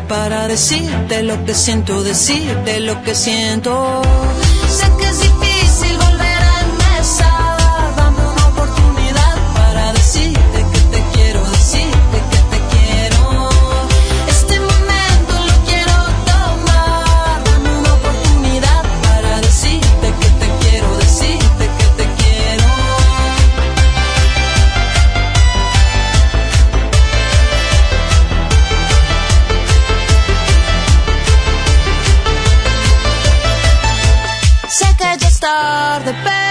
para decirte lo que siento, decirte lo que siento. Sé que es difícil volver a empezar, dame una oportunidad para decirte que te quiero, decirte que te quiero. Este momento lo quiero tomar, dame una oportunidad para decirte que te quiero, decirte que te quiero. Sé que ya es tarde, pero